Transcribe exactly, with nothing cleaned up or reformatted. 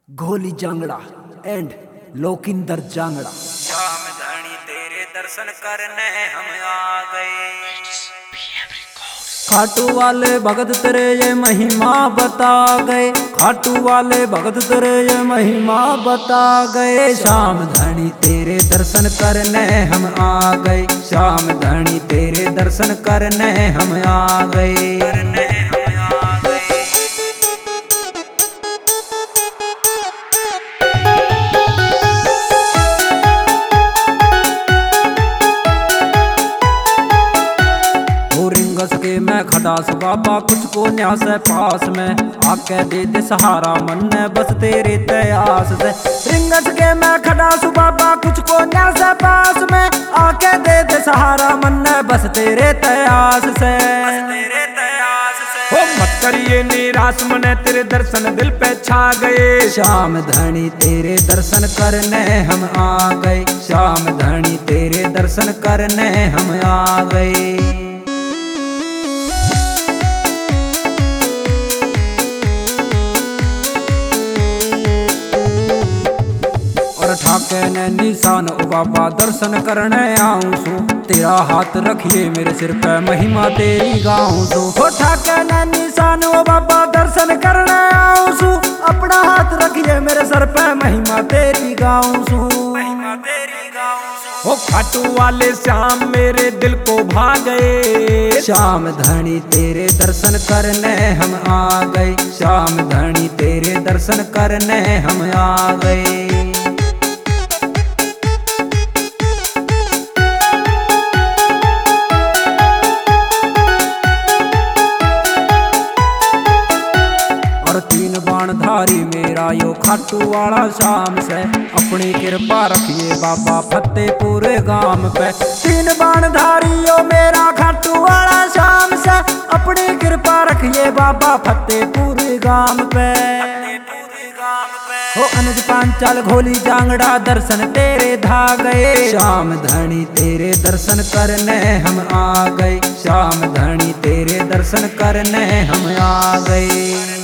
घोली जांगड़ा एंड लोकिंदर जांगड़ा। श्याम धनी तेरे दर्शन करने हम आ गए। खाटू वाले भगत तेरे ये महिमा बता गए, खाटू वाले भगत तेरे ये महिमा बता गए। श्याम धनी तेरे दर्शन करने हम आ गए, श्याम धनी तेरे दर्शन करने हम आ गए। के मैं खडास बाबा कुछ को न्यास है पास में, आके दे दे सहारा मन ने बस तेरे तयास से। रिंगस के मैं खडास बाबा कुछ को न्यास है पास में, आके दे दे सहारा मन ने बस तेरे तयास से। हो मत करिए निराश मने तेरे दर्शन दिल पे छा गए। श्याम धनी तेरे दर्शन करने हम आ गए, श्याम धनी तेरे दर्शन करने हम आ गए। ठाके ने निशान ओ बाबा दर्शन करने आऊं सू, तेरा हाथ रखिए मेरे सिर पे महिमा तेरी गाऊं सू। हो ठाके ने निशान ओ बाबा दर्शन करने आऊं सू, अपना हाथ रखिए मेरे सर पे महिमा तेरी गाऊं सू। हो खाटू वाले श्याम मेरे दिल को भा गए। श्याम धनी तेरे दर्शन करने हम आ गए, श्याम धनी तेरे दर्शन करने हम आ गए। धारी मेरा यो खाटू वाला शाम से, अपनी कृपा रखिए बाबा फतेहपुर गांव पे। तीन बाण धारी यो मेरा खाटू वाला शाम से, अपनी कृपा रखिए बाबा फतेहपुर गांव पे। हो अनुज पांचाल घोली जांगड़ा दर्शन तेरे धा गए। श्याम धनी तेरे दर्शन करने हम आ गए, श्याम धनी तेरे दर्शन करने हम आ गए।